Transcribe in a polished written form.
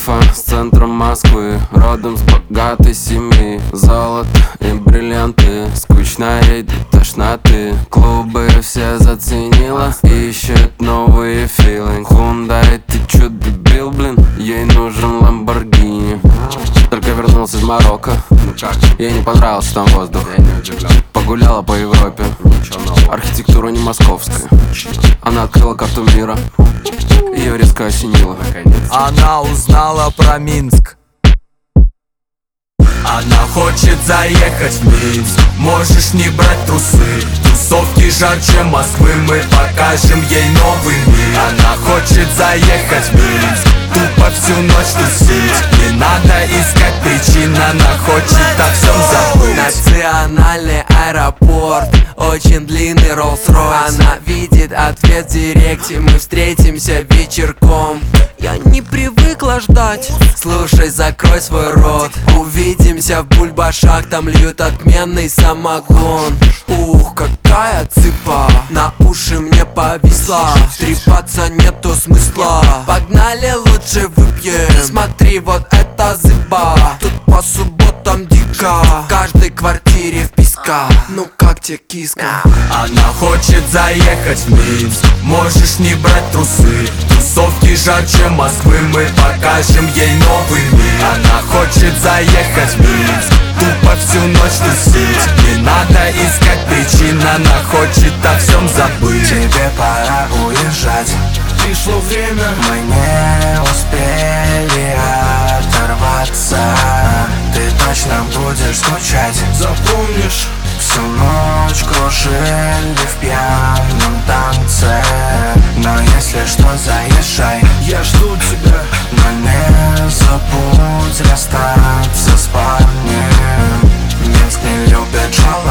Альфа с центра Москвы, родом с богатой семьи. Золото и бриллианты, скучно ей до тошноты. Клубы все заценила, ищет новые филинг. Hyundai, ты чё, дебил, блин? Ей нужен Lamborghini. Только вернулся из Марокко, ей не понравился там воздух. Погуляла по Европе, архитектура не московская. Она открыла карту мира, ее резко осенило. Она узнала про Минск. Она хочет заехать в Минск. Можешь не брать трусы. Тусовки жарче Москвы, мы покажем ей новый мир. Она хочет заехать в Минск, тупо всю ночь тусить. Не надо искать причин, она хочет о всем забыть. Национальный аэропорт, очень длинный Rolls-Royce. Она видит ответ в директе, мы встретимся вечерком. Я не привыкла ждать. Слушай, закрой свой рот. Увидимся в бульбашах, там льют отменный самогон. Ух, какая цыпа, на уши мне повисла. Трепаться нету смысла, погнали лучше выпьем. Смотри, вот это зыба, тут по субботам дико. В каждой квартире вписка, ну как тебе киска? Она хочет заехать в Минск. Можешь не брать трусы. Тусовки жарче Москвы, мы покажем ей новый мир. Она хочет заехать в Минск, тупо всю ночь тусить. Не надо искать причин, она хочет о всем забыть. Тебе пора уезжать, Пришло время, мы не успели оторваться. Ты точно будешь скучать, запомнишь. всю ночь кружили в пьяном танце. Но если что, заезжай, Я жду тебя. но не забудь расстаться с парнем. Минск не любит жалоб.